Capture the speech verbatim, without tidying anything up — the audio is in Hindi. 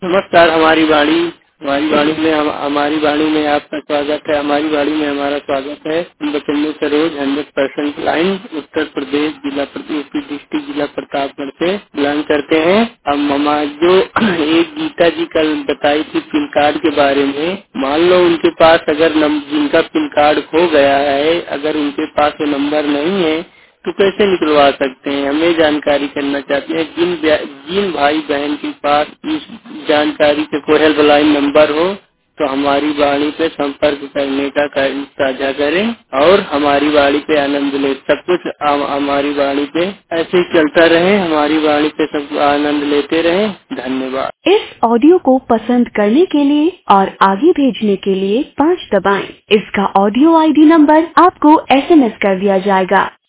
नमस्कार। हमारी वाणी हमारी वाणी में हम, हमारी वाणी में आपका स्वागत है। हमारी वाणी में हमारा स्वागत है। हम Bachannu Saroj hundred percent line Uttar Pradesh जिला यूपी डिस्ट्रिक्ट जिला प्रतापगढ़ से बिलोंग करते हैं। हम हमारे जो एक गीता जी कल बताई थी पिन कार्ड के बारे में, मान लो उनके पास अगर नम, जिनका पिन कार्ड खो गया है, अगर उनके पास वो नंबर नहीं है तो कैसे निकलवा सकते हैं? हमें जानकारी करना चाहते हैं। जिन जिन भाई बहन के पास इस जानकारी से कोई हेल्पलाइन नंबर हो तो हमारी वाणी पे संपर्क करने का कर- साझा करें और हमारी वाणी पे आनंद ले। सब कुछ हम- हमारी वाणी पे ऐसे ही चलता रहे। हमारी वाणी पे सब आनंद लेते रहें। धन्यवाद। इस ऑडियो को पसंद करने के लिए और आगे भेजने के लिए पाँच दबाएं। इसका ऑडियो आई डी नंबर आपको एस एम एस कर दिया जाएगा।